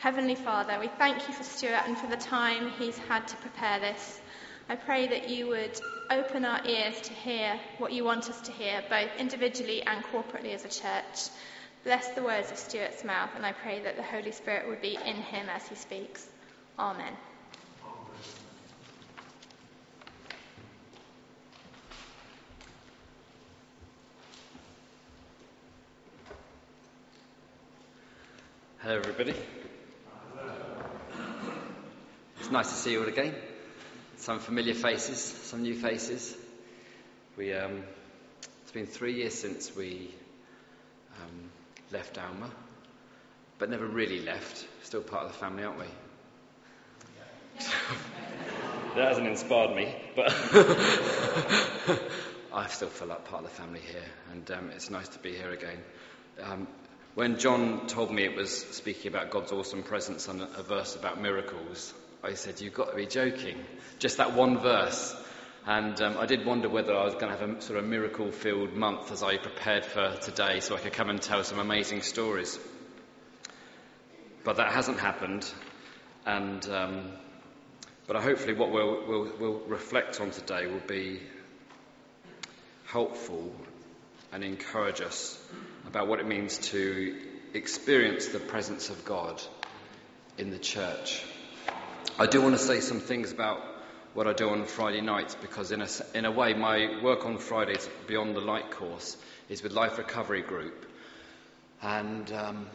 Heavenly Father, we thank you for Stuart and for the time he's had to prepare this. I pray that you would open our ears to hear what you want us to hear, both individually and corporately as a church. Bless the words of Stuart's mouth, and I pray that the Holy Spirit would be in him as he speaks. Amen. Hello everybody. It's nice to see you all again. Some familiar faces, some new faces. It's been 3 years since we left Alma, but never really left. Still part of the family, aren't we? That hasn't inspired me, but I still feel like part of the family here, and it's nice to be here again. When John told me it was speaking about God's awesome presence and a verse about miracles, I said, "You've got to be joking. Just that one verse." And I did wonder whether I was going to have a sort of miracle-filled month as I prepared for today so I could come and tell some amazing stories. But that hasn't happened. And but hopefully what we'll reflect on today will be helpful and encourage us about what it means to experience the presence of God in the church. I do want to say some things about what I do on Friday nights, because in a way my work on Fridays beyond the light course is with Life Recovery Group. And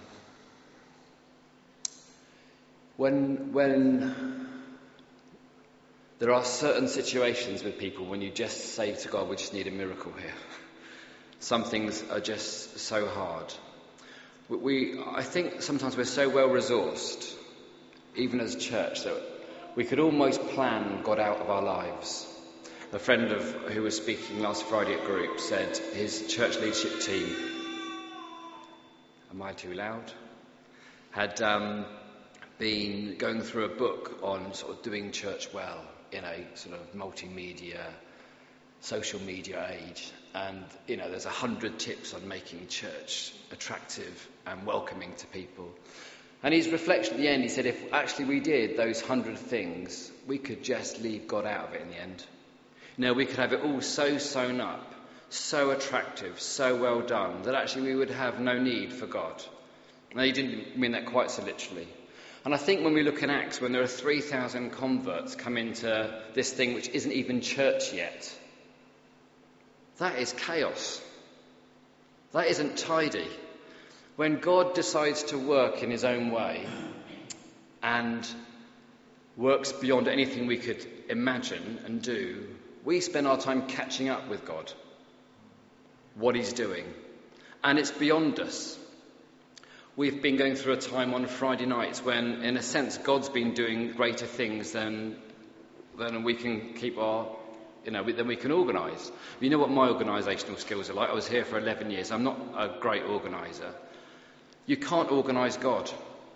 when there are certain situations with people when you just say to God, we just need a miracle here. Some things are just so hard. I think sometimes we're so well resourced, even as a church, that we could almost plan God out of our lives. A friend who was speaking last Friday at group said his church leadership team, am I too loud? Had been going through a book on sort of doing church well in a sort of multimedia, social media age. And, there's 100 tips on making church attractive and welcoming to people. And his reflection at the end, he said, if actually we did those 100 things, we could just leave God out of it in the end. We could have it all so sewn up, so attractive, so well done, that actually we would have no need for God. Now, he didn't mean that quite so literally. And I think when we look in Acts, when there are 3,000 converts come into this thing which isn't even church yet, that is chaos. That isn't tidy. When God decides to work in his own way and works beyond anything we could imagine and do, we spend our time catching up with God, what he's doing. And it's beyond us. We've been going through a time on Friday nights when, in a sense, God's been doing greater things than we can keep than we can organise. You know what my organisational skills are like. I was here for 11 years. I'm not a great organiser. You can't organise God.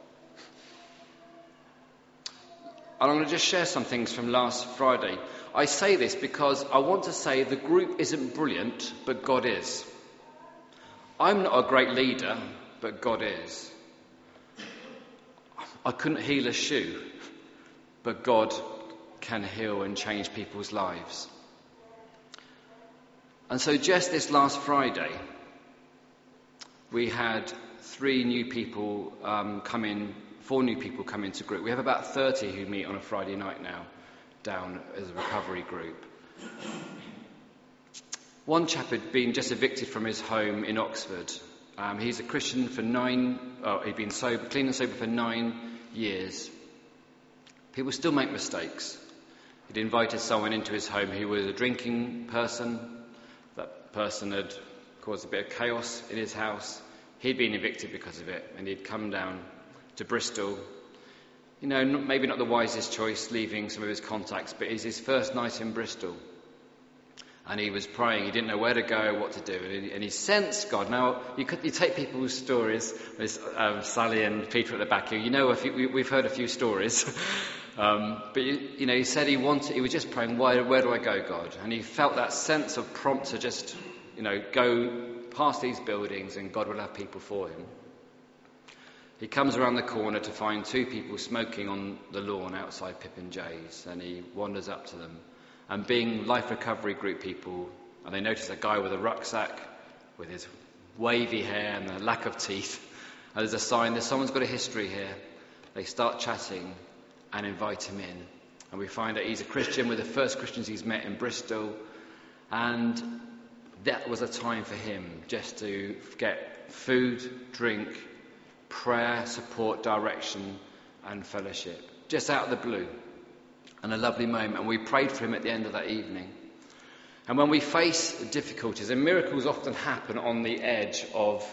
And I'm going to just share some things from last Friday. I say this because I want to say the group isn't brilliant, but God is. I'm not a great leader, but God is. I couldn't heal a shoe, but God can heal and change people's lives. And so just this last Friday, we had 4 new people come into group. We have about 30 who meet on a Friday night now, down as a recovery group. One chap had been just evicted from his home in Oxford. He's a Christian for he'd been clean and sober for 9 years. People still make mistakes. He'd invited someone into his home who was a drinking person. That person had caused a bit of chaos in his house. He'd been evicted because of it, and he'd come down to Bristol. Maybe not the wisest choice, leaving some of his contacts, but it's his first night in Bristol. And he was praying. He didn't know where to go, what to do, and he sensed God. Now, you take people's stories. There's Sally and Peter at the back here. We've heard a few stories. But he said he was just praying, where do I go, God? And he felt that sense of prompt to just, go past these buildings and God will have people for him. He comes around the corner to find two people smoking on the lawn outside Pippin Jay's, and he wanders up to them. And being Life Recovery Group people, and they notice a guy with a rucksack, with his wavy hair and a lack of teeth, and there's a sign that someone's got a history here. They start chatting and invite him in. And we find that he's a Christian, with the first Christians he's met in Bristol. And that was a time for him just to get food, drink, prayer, support, direction and fellowship. Just out of the blue. And a lovely moment. And we prayed for him at the end of that evening. And when we face difficulties, and miracles often happen on the edge of,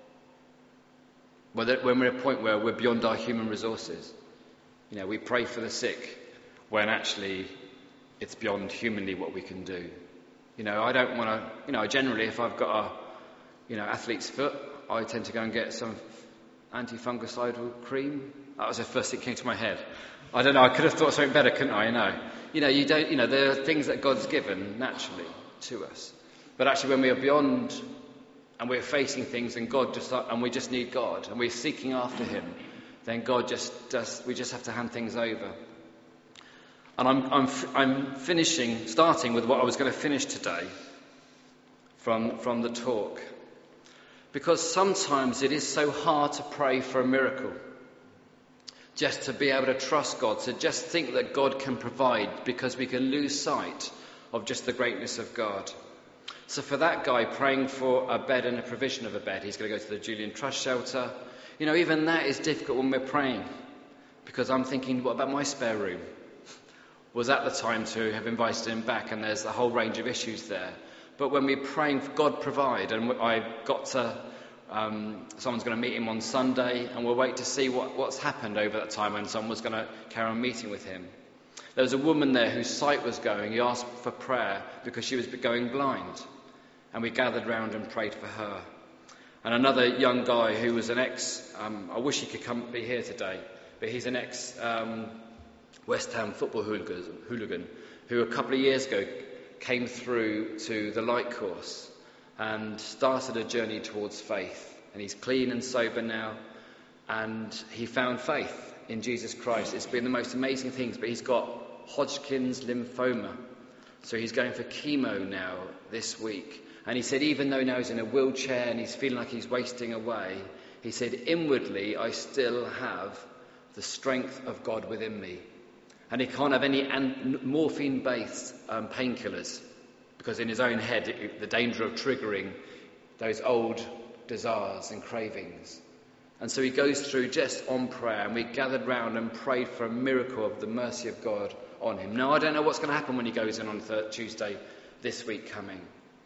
when we're at a point where we're beyond our human resources. You know, we pray for the sick when actually it's beyond humanly what we can do. You know, I don't want to, generally if I've got a, athlete's foot, I tend to go and get some anti-fungicidal cream. That was the first thing that came to my head. I don't know, I could have thought something better, couldn't I? No. There are things that God's given naturally to us. But actually when we are beyond and we're facing things and and we just need God and we're seeking after him, then God we just have to hand things over. And I'm starting with what I was going to finish today from the talk. Because sometimes it is so hard to pray for a miracle. Just to be able to trust God, to just think that God can provide, because we can lose sight of just the greatness of God. So for that guy praying for a bed and a provision of a bed, he's going to go to the Julian Trust shelter. Even that is difficult when we're praying. Because I'm thinking, what about my spare room? Was that the time to have invited him back? And there's a whole range of issues there. But when we're praying for God provide, and I got to, someone's going to meet him on Sunday, and we'll wait to see what's happened over that time when someone was going to carry on meeting with him. There was a woman there whose sight was going. He asked for prayer because she was going blind. And we gathered round and prayed for her. And another young guy who was an I wish he could be here today, but he's an West Ham football hooligan who a couple of years ago came through to the Light Course and started a journey towards faith. And he's clean and sober now, and he found faith in Jesus Christ. It's been the most amazing things, but he's got Hodgkin's lymphoma. So he's going for chemo now this week. And he said, even though now he's in a wheelchair and he's feeling like he's wasting away, he said, inwardly, I still have the strength of God within me. And he can't have any morphine-based painkillers, because in his own head, the danger of triggering those old desires and cravings. And so he goes through just on prayer, and we gathered round and prayed for a miracle of the mercy of God on him. Now, I don't know what's going to happen when he goes in on Tuesday this week coming.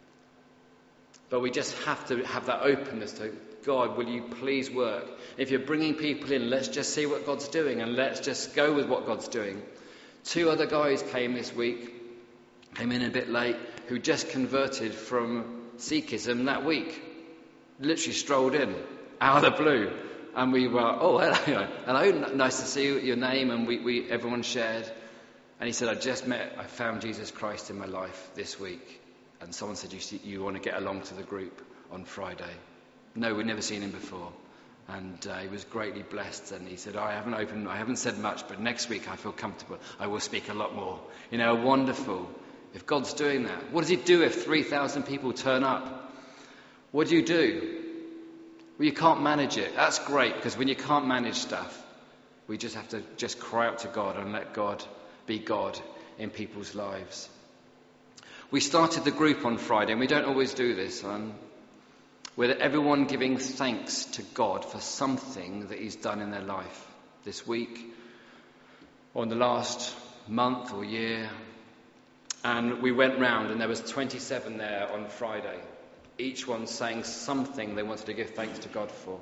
But we just have to have that openness to, God, will you please work? If you're bringing people in, let's just see what God's doing, and let's just go with what God's doing. 2 other guys came this week, came in a bit late, who just converted from Sikhism that week. Literally strolled in, out of the blue. And we were, oh, hello, nice to see you, your name, and everyone shared. And he said, I found Jesus Christ in my life this week. And someone said, you want to get along to the group on Friday? No, we'd never seen him before. And he was greatly blessed. And he said, I haven't said much, but next week I feel comfortable. I will speak a lot more. Wonderful. If God's doing that, what does he do if 3,000 people turn up? What do you do? Well, you can't manage it. That's great, because when you can't manage stuff, we just have to just cry out to God and let God be God in people's lives. We started the group on Friday, and we don't always do this, with everyone giving thanks to God for something that he's done in their life this week, or in the last month or year. And we went round, and there was 27 there on Friday, each one saying something they wanted to give thanks to God for.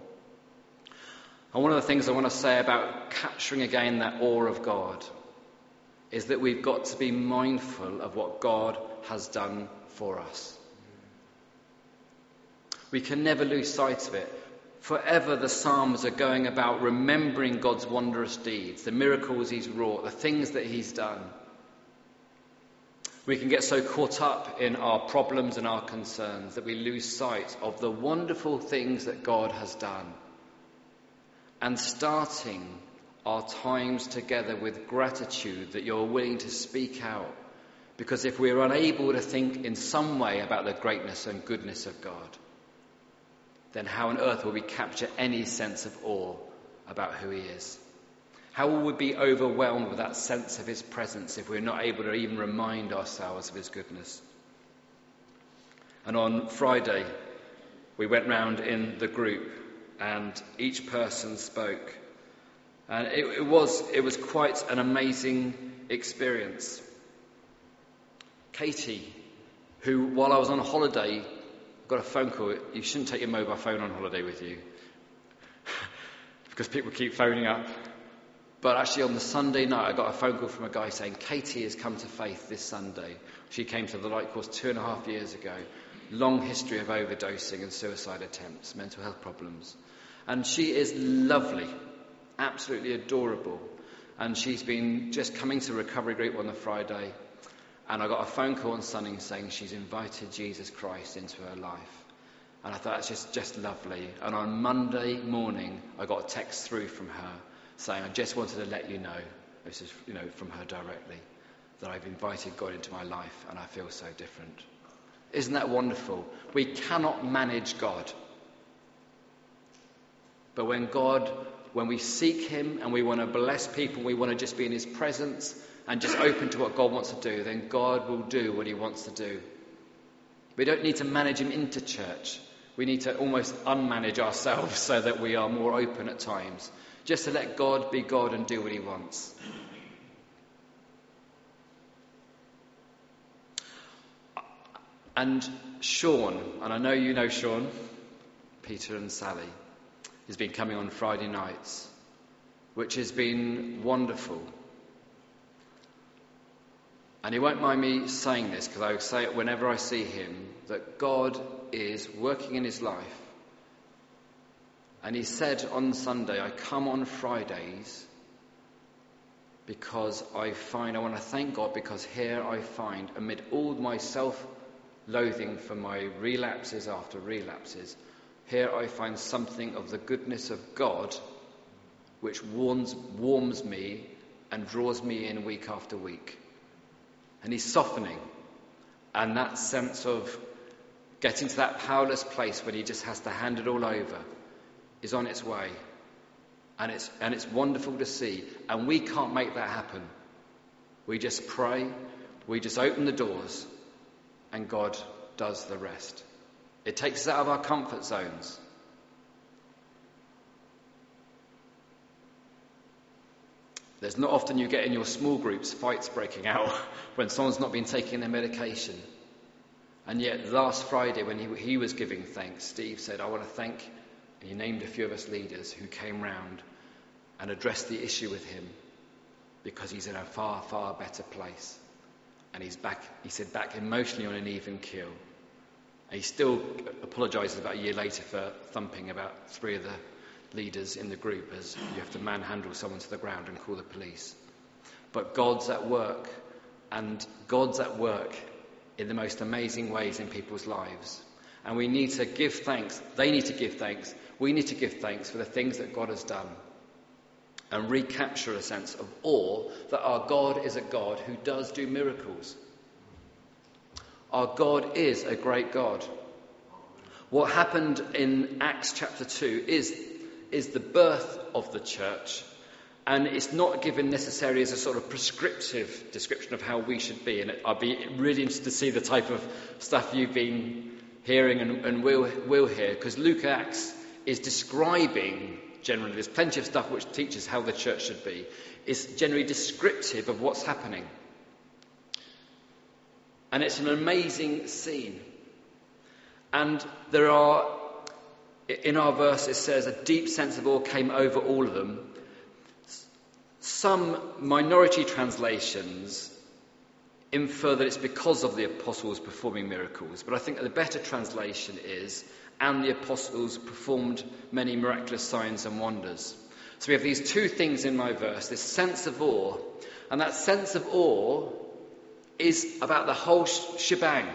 And one of the things I want to say about capturing again that awe of God is that we've got to be mindful of what God has done for us. We can never lose sight of it. Forever the Psalms are going about remembering God's wondrous deeds, the miracles he's wrought, the things that he's done. We can get so caught up in our problems and our concerns that we lose sight of the wonderful things that God has done. and starting our times together with gratitude that you're willing to speak out. Because if we're unable to think in some way about the greatness and goodness of God, then how on earth will we capture any sense of awe about who he is? How will we be overwhelmed with that sense of his presence if we're not able to even remind ourselves of his goodness? And on Friday, we went round in the group and each person spoke. And it was quite an amazing experience. Katie, who, while I was on holiday, got a phone call. You shouldn't take your mobile phone on holiday with you because people keep phoning up. But actually on the Sunday night, I got a phone call from a guy saying, Katie has come to faith this Sunday. She came to the Light Course 2.5 years ago. Long history of overdosing and suicide attempts, mental health problems. And she is lovely, absolutely adorable. And she's been just coming to recovery group on the Friday. And I got a phone call on Sunday saying she's invited Jesus Christ into her life. And I thought, that's just lovely. And on Monday morning, I got a text through from her saying, I just wanted to let you know, this is, from her directly, that I've invited God into my life and I feel so different. Isn't that wonderful? We cannot manage God. But when we seek him and we want to bless people, we want to just be in his presence and just open to what God wants to do, then God will do what he wants to do. We don't need to manage him into church. We need to almost unmanage ourselves so that we are more open at times. Just to let God be God and do what he wants. And Sean, and I know you know Sean, Peter and Sally, has been coming on Friday nights, which has been wonderful. And he won't mind me saying this, because I say it whenever I see him, that God is working in his life. And he said on Sunday, I come on Fridays because I want to thank God, because here I find, amid all my self-loathing for my relapses after relapses, here I find something of the goodness of God which warms me and draws me in week after week. And he's softening. And that sense of getting to that powerless place when he just has to hand it all over is on its way. And it's wonderful to see. And we can't make that happen. We just pray, we just open the doors, and God does the rest. It takes us out of our comfort zones. There's not often you get in your small groups fights breaking out when someone's not been taking their medication. And yet last Friday when he was giving thanks, Steve said, I want to thank, and he named a few of us leaders who came round and addressed the issue with him, because he's in a far, far better place. And he's back, he said, back emotionally on an even keel. And he still apologises about a year later for thumping about 3 of the leaders in the group, as you have to manhandle someone to the ground and call the police. But God's at work, and God's at work in the most amazing ways in people's lives. And we need to give thanks. They need to give thanks. We need to give thanks for the things that God has done, and recapture a sense of awe that our God is a God who does do miracles. Our God is a great God. What happened in Acts chapter 2 is the birth of the church, and it's not given necessarily as a sort of prescriptive description of how we should be. And I'd be really interested to see the type of stuff you've been hearing and will hear, because Luke Acts is describing, generally, there's plenty of stuff which teaches how the church should be. It's generally descriptive of what's happening. And it's an amazing scene. And there are, in our verse it says, a deep sense of awe came over all of them. Some minority translations infer that it's because of the apostles performing miracles. But I think that the better translation is, and the apostles performed many miraculous signs and wonders. So we have these 2 things in my verse, this sense of awe. And that sense of awe is about the whole shebang.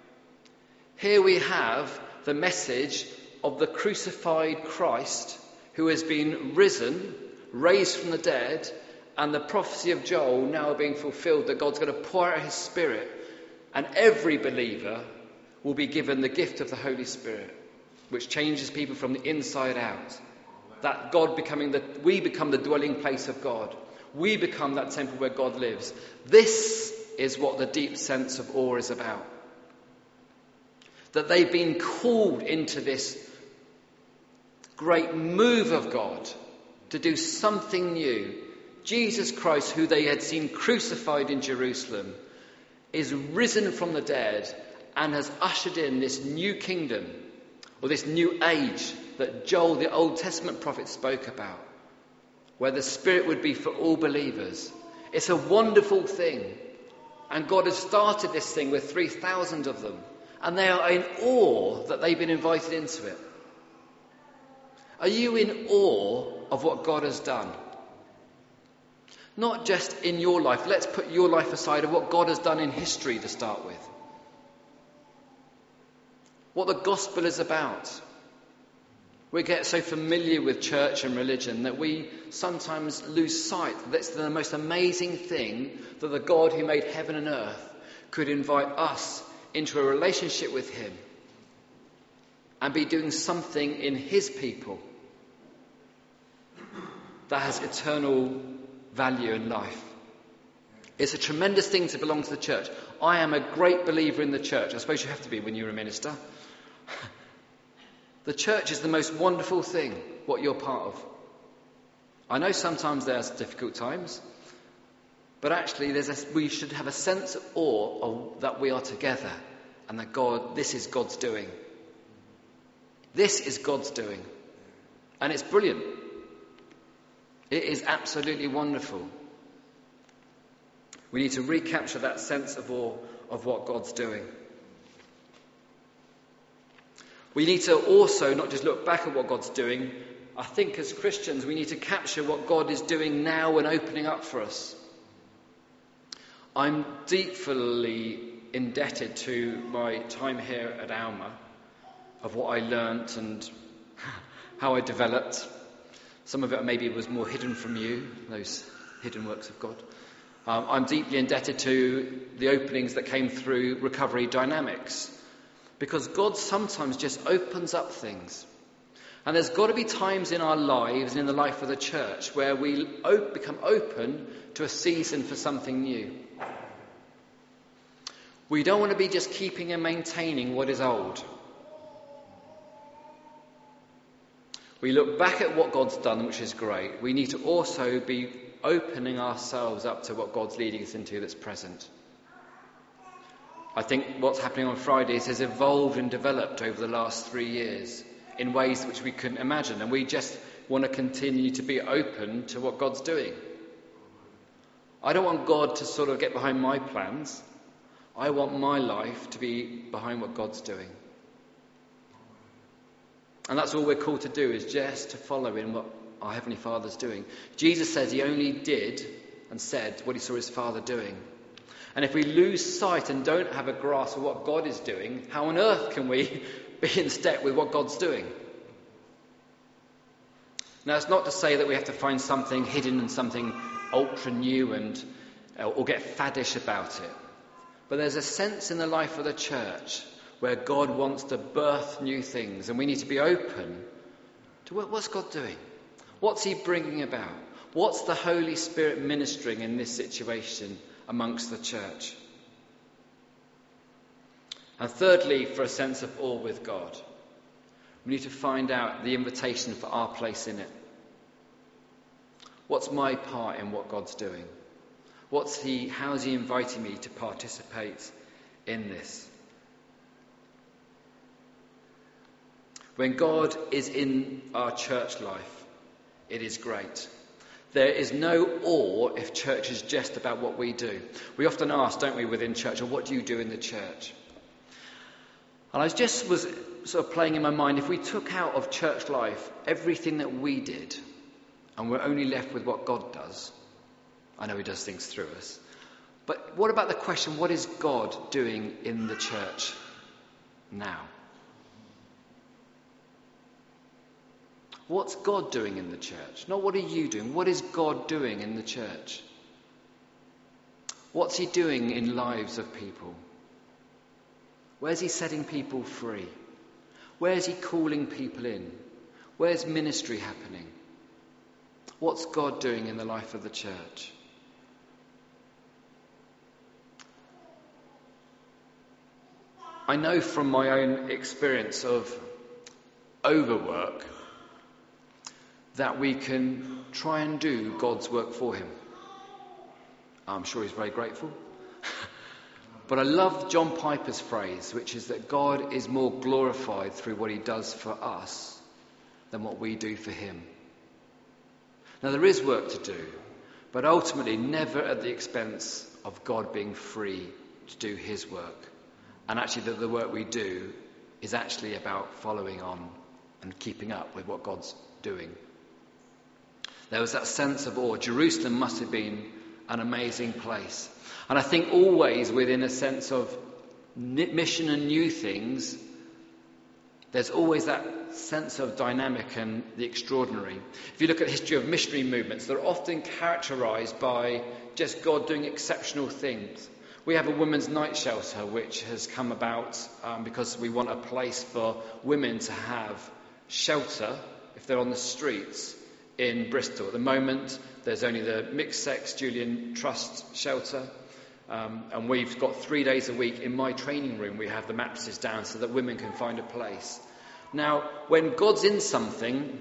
Here we have the message of the crucified Christ who has been risen, raised from the dead, and the prophecy of Joel now being fulfilled, that God's going to pour out his Spirit, and every believer will be given the gift of the Holy Spirit, which changes people from the inside out. That we become the dwelling place of God. We become that temple where God lives. This is what the deep sense of awe is about. That they've been called into this great move of God to do something new. Jesus Christ, who they had seen crucified in Jerusalem, is risen from the dead and has ushered in this new kingdom, or this new age that Joel, the Old Testament prophet, spoke about, where the Spirit would be for all believers. It's a wonderful thing. And God has started this thing with 3,000 of them. And they are in awe that they've been invited into it. Are you in awe of what God has done? Not just in your life. Let's put your life aside, of what God has done in history to start with. What the gospel is about. We get so familiar with church and religion that we sometimes lose sight that it's the most amazing thing that the God who made heaven and earth could invite us into a relationship with him and be doing something in his people that has eternal value and life. It's a tremendous thing to belong to the church. I am a great believer in the church. I suppose you have to be when you're a minister. The church is the most wonderful thing, what you're part of. I know sometimes there's difficult times, but actually we should have a sense of awe that we are together and that this is God's doing. This is God's doing. And it's brilliant. It is absolutely wonderful. We need to recapture that sense of awe of what God's doing. We need to also not just look back at what God's doing. I think as Christians we need to capture what God is doing now and opening up for us. I'm deeply indebted to my time here at Alma, of what I learnt and how I developed. Some of it maybe was more hidden from you, those hidden works of God. I'm deeply indebted to the openings that came through Recovery Dynamics, because God sometimes just opens up things. And there's got to be times in our lives and in the life of the church where we become open to a season for something new. We don't want to be just keeping and maintaining what is old. We look back at what God's done, which is great. We need to also be opening ourselves up to what God's leading us into that's present. I think what's happening on Fridays has evolved and developed over the last 3 years in ways which we couldn't imagine. And we just want to continue to be open to what God's doing. I don't want God to sort of get behind my plans. I want my life to be behind what God's doing. And that's all we're called to do, is just to follow in what our Heavenly Father's doing. Jesus says he only did and said what he saw his Father doing. And if we lose sight and don't have a grasp of what God is doing, how on earth can we be in step with what God's doing? Now, it's not to say that we have to find something hidden and something ultra new or get faddish about it. But there's a sense in the life of the church where God wants to birth new things, and we need to be open to what's God doing? What's he bringing about? What's the Holy Spirit ministering in this situation amongst the church? And thirdly, for a sense of awe with God, we need to find out the invitation for our place in it. What's my part in what God's doing? How's he inviting me to participate in this? When God is in our church life, it is great. There is no awe if church is just about what we do. We often ask, don't we, within church, what do you do in the church? And I was sort of playing in my mind, if we took out of church life everything that we did, and we're only left with what God does. I know he does things through us. But what about the question, what is God doing in the church now? What's God doing in the church? Not what are you doing? What is God doing in the church? What's he doing in lives of people? Where's he setting people free? Where's he calling people in? Where's ministry happening? What's God doing in the life of the church? I know from my own experience of overwork that we can try and do God's work for him. I'm sure he's very grateful. But I love John Piper's phrase, which is that God is more glorified through what he does for us than what we do for him. Now, there is work to do, but ultimately never at the expense of God being free to do his work. And actually that the work we do is actually about following on and keeping up with what God's doing. There was that sense of awe. Jerusalem must have been an amazing place. And I think always within a sense of mission and new things, there's always that sense of dynamic and the extraordinary. If you look at the history of missionary movements, they're often characterised by just God doing exceptional things. We have a women's night shelter which has come about because we want a place for women to have shelter if they're on the streets in Bristol. At the moment, there's only the mixed-sex Julian Trust shelter, and we've got 3 days a week in my training room. We have the mattresses down so that women can find a place. Now, when God's in something,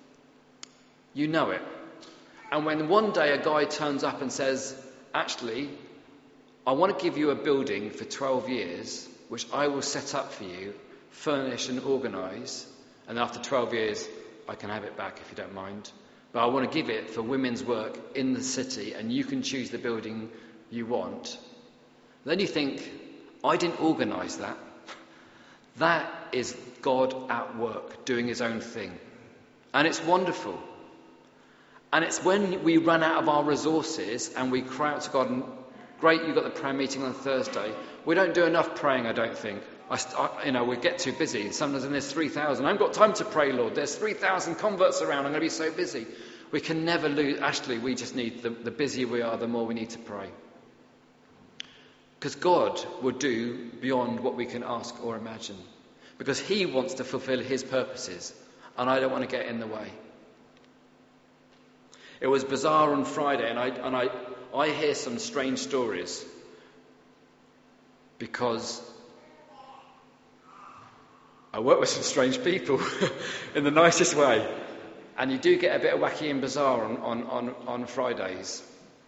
you know it. And when one day a guy turns up and says, actually, I want to give you a building for 12 years, which I will set up for you, furnish and organise, and after 12 years, I can have it back if you don't mind. But I want to give it for women's work in the city, and you can choose the building you want. Then you think, I didn't organise that. That is God at work, doing his own thing. And it's wonderful. And it's when we run out of our resources and we cry out to God, and great, you've got the prayer meeting on Thursday. We don't do enough praying, I don't think. We get too busy. Sometimes when there's 3,000, I haven't got time to pray, Lord. There's 3,000 converts around. I'm going to be so busy. We can never lose. Actually, we just need, the busier we are, the more we need to pray. Because God will do beyond what we can ask or imagine. Because he wants to fulfill his purposes. And I don't want to get in the way. It was bizarre on Friday, and I hear some strange stories. Because I work with some strange people in the nicest way. And you do get a bit of wacky and bizarre on Fridays.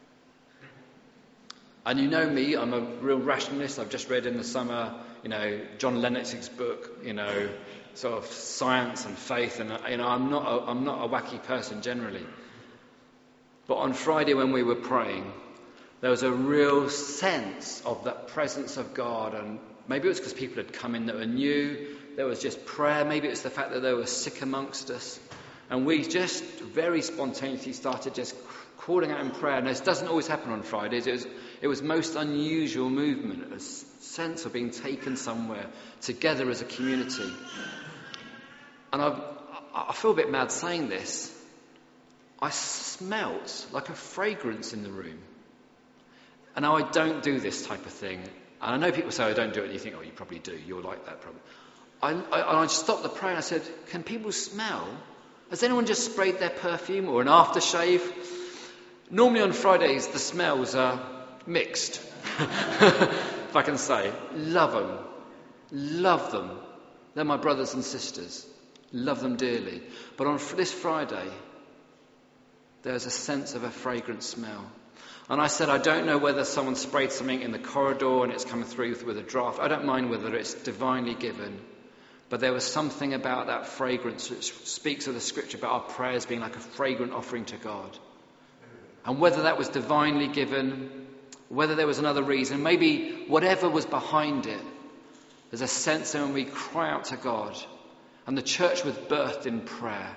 And you know me, I'm a real rationalist. I've just read in the summer, John Lennox's book, sort of science and faith. And, I'm not a wacky person generally. But on Friday when we were praying, there was a real sense of that presence of God. And maybe it was because people had come in that were new. There was just prayer. Maybe it was the fact that they were sick amongst us. And we just very spontaneously started just calling out in prayer. And this doesn't always happen on Fridays. It was most unusual movement, a sense of being taken somewhere together as a community. And I feel a bit mad saying this. I smelt like a fragrance in the room. And now I don't do this type of thing. And I know people say I don't do it, and you think, oh, you probably do. You're like that probably. I stopped the prayer and I said, can people smell? Has anyone just sprayed their perfume or an aftershave? Normally on Fridays, the smells are mixed, if I can say. Love them. Love them. They're my brothers and sisters. Love them dearly. But on this Friday, there's a sense of a fragrant smell. And I said, I don't know whether someone sprayed something in the corridor and it's coming through with a draft. I don't mind whether it's divinely given. But there was something about that fragrance which speaks of the scripture about our prayers being like a fragrant offering to God. And whether that was divinely given, whether there was another reason, maybe whatever was behind it, there's a sense that when we cry out to God, and the church was birthed in prayer,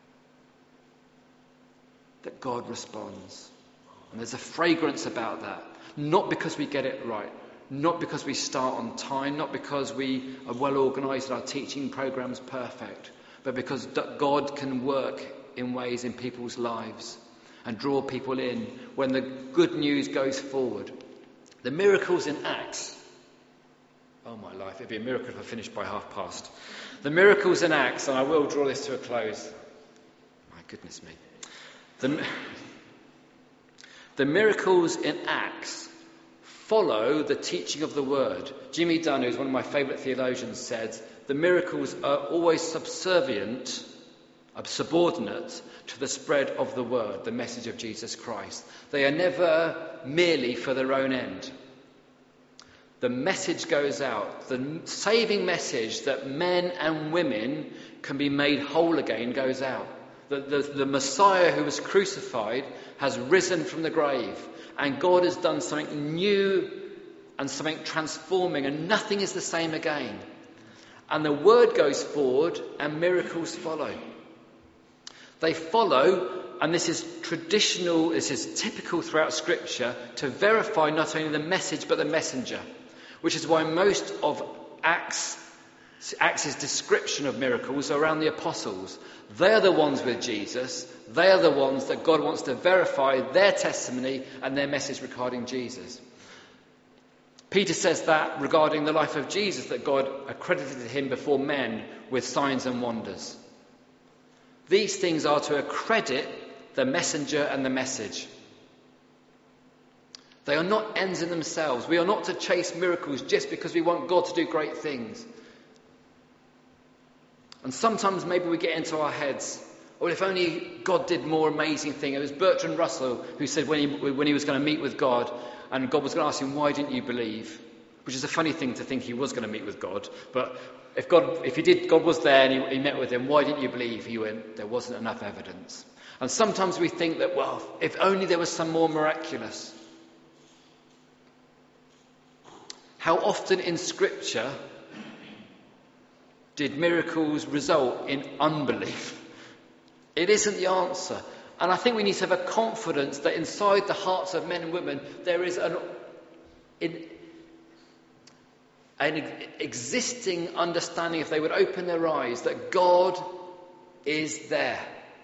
that God responds. And there's a fragrance about that. Not because we get it right. Not because we start on time. Not because we are well organised and our teaching program's perfect. but because God can work in ways in people's lives and draw people in when the good news goes forward. The miracles in Acts. Oh my life, it'd be a miracle if I finished by past. The miracles in Acts, and I will draw this to a close. My goodness me. The miracles in Acts follow the teaching of the word. Jimmy Dunn, who's one of my favourite theologians, said, the miracles are always subordinate to the spread of the word, the message of Jesus Christ. They are never merely for their own end. The message goes out. The saving message that men and women can be made whole again goes out. The Messiah who was crucified has risen from the grave, and God has done something new and something transforming, and nothing is the same again. And the word goes forward and miracles follow. They follow, and this is traditional, this is typical throughout Scripture, to verify not only the message but the messenger, which is why most of Acts' description of miracles are around the apostles. They are the ones with Jesus. They are the ones that God wants to verify their testimony and their message regarding Jesus. Peter says that regarding the life of Jesus, that God accredited him before men with signs and wonders. These things are to accredit the messenger and the message. They are not ends in themselves. We are not to chase miracles just because we want God to do great things. And sometimes maybe we get into our heads, well, if only God did more amazing thing. It was Bertrand Russell who said when he was going to meet with God, and God was going to ask him, why didn't you believe? Which is a funny thing to think he was going to meet with God. But if he did, God was there and he met with him, why didn't you believe? He went, there wasn't enough evidence. And sometimes we think that, well, if only there was some more miraculous. How often in Scripture did miracles result in unbelief? It isn't the answer. And I think we need to have a confidence that inside the hearts of men and women there is an existing understanding, if they would open their eyes, that God is there.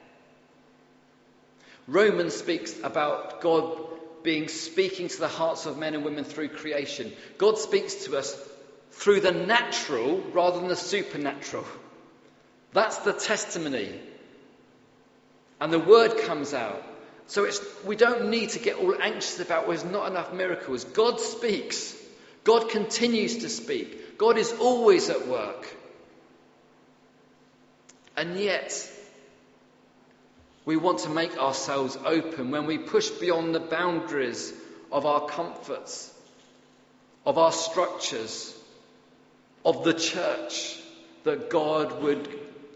Romans speaks about God speaking to the hearts of men and women through creation. God speaks to us through the natural rather than the supernatural. That's the testimony. And the word comes out. So we don't need to get all anxious about there's not enough miracles. God speaks. God continues to speak. God is always at work. And yet, we want to make ourselves open when we push beyond the boundaries of our comforts, of our structures, of the church, that God would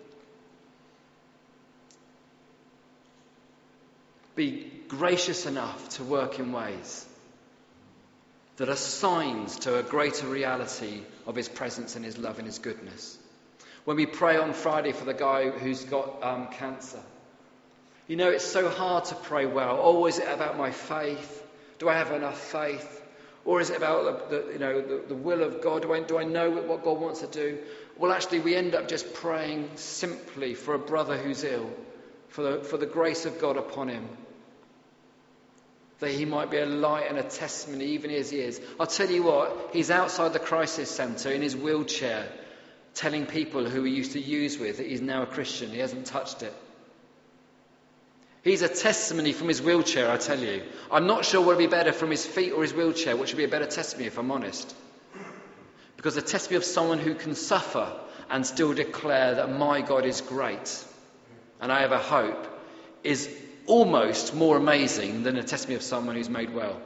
be gracious enough to work in ways that are signs to a greater reality of his presence and his love and his goodness. When we pray on Friday for the guy who's got cancer, you know, it's so hard to pray well. Oh, is it about my faith? Do I have enough faith? Or is it about the will of God? Do I know what God wants to do? Well, actually, we end up just praying simply for a brother who's ill, for the grace of God upon him, that he might be a light and a testimony even as he is. I'll tell you what, he's outside the crisis centre in his wheelchair telling people who he used to use with that he's now a Christian. He hasn't touched it. He's a testimony from his wheelchair, I tell you. I'm not sure what would be better, from his feet or his wheelchair, which would be a better testimony if I'm honest. Because the testimony of someone who can suffer and still declare that my God is great and I have a hope is almost more amazing than a testimony of someone who's made well.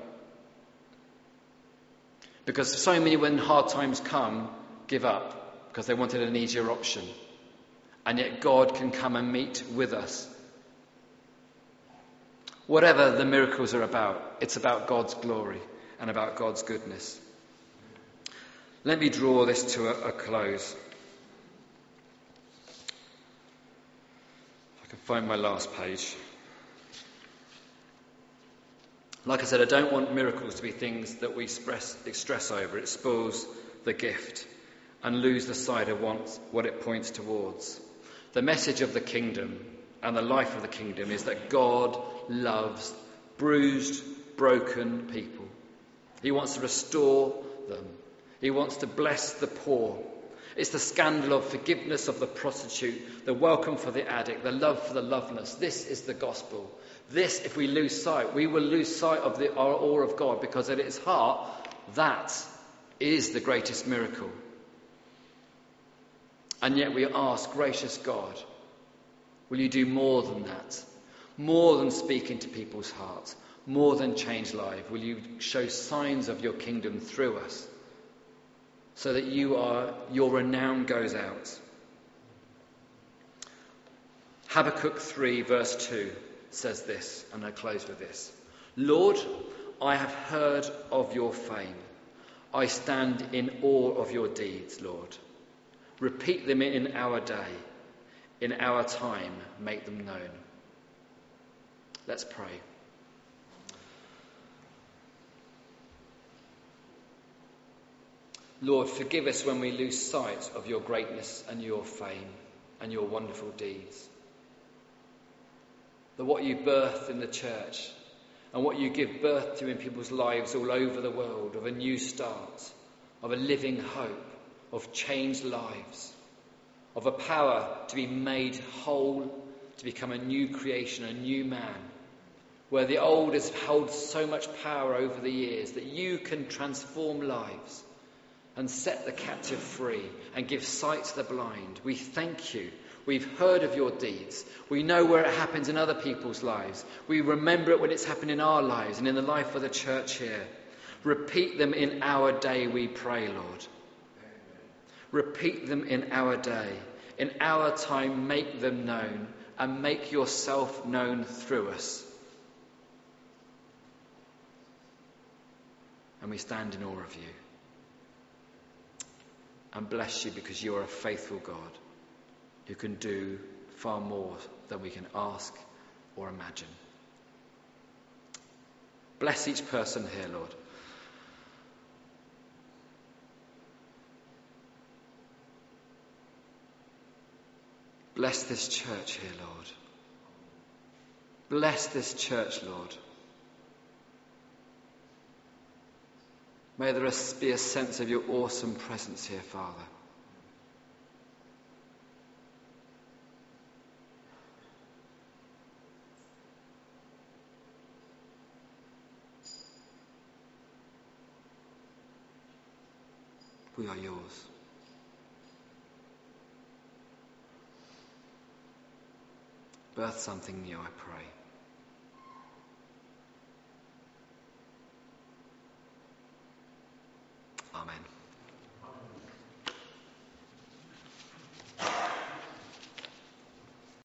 Because so many, when hard times come, give up because they wanted an easier option. And yet God can come and meet with us. Whatever the miracles are about, it's about God's glory and about God's goodness. Let me draw this to a close. If I can find my last page. Like I said, I don't want miracles to be things that we stress over. It spoils the gift and lose the sight of what it points towards. The message of the kingdom and the life of the kingdom is that God loves bruised, broken people. He wants to restore them. He wants to bless the poor. It's the scandal of forgiveness of the prostitute, the welcome for the addict, the love for the loveless. This is the gospel. This, if we lose sight, we will lose sight of our awe of God, because at its heart, that is the greatest miracle. And yet we ask, gracious God, will you do more than that? More than speak into people's hearts, more than change lives. Will you show signs of your kingdom through us, so that your renown goes out? Habakkuk 3 verse 2 says this, and I close with this. Lord, I have heard of your fame. I stand in awe of your deeds, Lord. Repeat them in our day. In our time, make them known. Let's pray. Lord, forgive us when we lose sight of your greatness and your fame and your wonderful deeds. That what you birthed in the church and what you give birth to in people's lives all over the world, of a new start, of a living hope, of changed lives, of a power to be made whole, to become a new creation, a new man, where the old has held so much power over the years that you can transform lives and set the captive free and give sight to the blind. We thank you. We've heard of your deeds. We know where it happens in other people's lives. We remember it when it's happened in our lives and in the life of the church here. Repeat them in our day, we pray, Lord. Repeat them in our day. In our time, make them known, and make yourself known through us. And we stand in awe of you and bless you, because you are a faithful God who can do far more than we can ask or imagine. Bless each person here, Lord. Bless this church here, Lord. Bless this church, Lord. May there be a sense of your awesome presence here, Father. We are yours. Birth something new, I pray. Amen.